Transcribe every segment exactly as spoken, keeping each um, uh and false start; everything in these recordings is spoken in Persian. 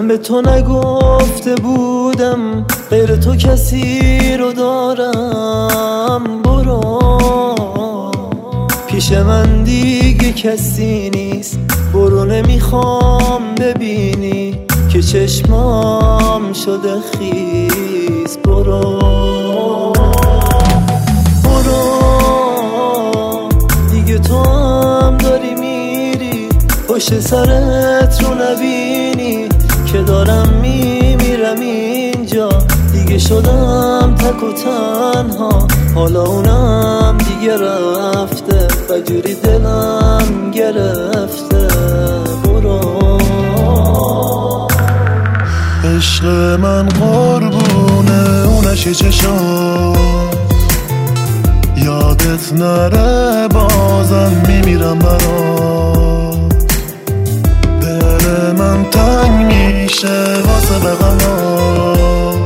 من به تو نگفته بودم غیر تو کسی رو دارم، برو پیش من دیگه کسی نیست، برو نمیخوام ببینی که چشمام شده خیس، برو برو دیگه تو هم داری میری، پشت سرت رو نبینی که دارم میمیرم اینجا، دیگه شدم تک و تنها، حالا اونم دیگه رفته و جوری دلم گرفته، برو عشق من قربونه اونش چشم، یادت نره بازم میمیرم برات، دل من تنگ میشه واسه بغلات،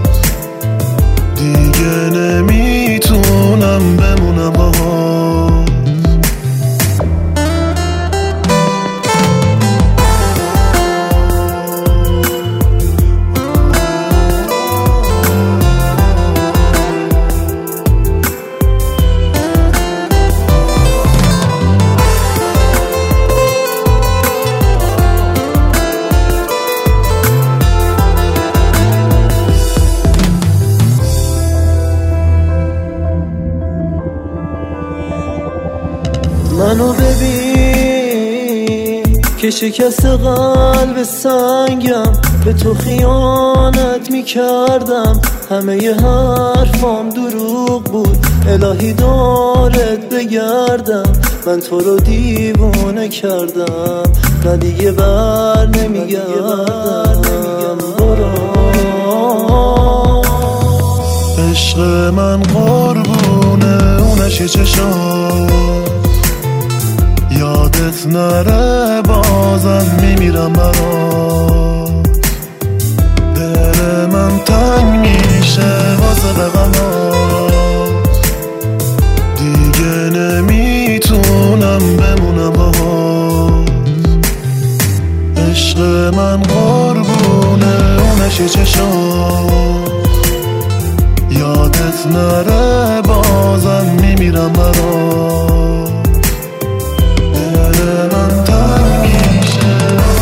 دیگه نمیتونم بمونم باهات. منو ببین که شکست قلب سنگم، به تو خیانت میکردم، همه ی حرفام دروغ بود، الهی دارت بگردم، من تو رو دیوونه کردم، نه دیگه بر نمیگردم، برو عشق من قربونه اونش چشم، یادت نره بازم میمیرم برات، دل من تنگ میشه واسه بغلات، دیگه نمیتونم بمونم باهات. عشق من قربونه اونش چشم، یادت نره بازم میمیرم برات، دل من تنگ میشه.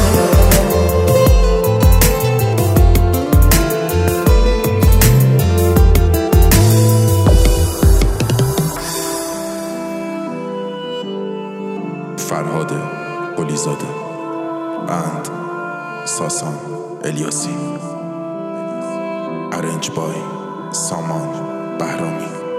فرهاد قلیزاده، بند ساسان الیاسی، ارنج بای سامان بهرامی.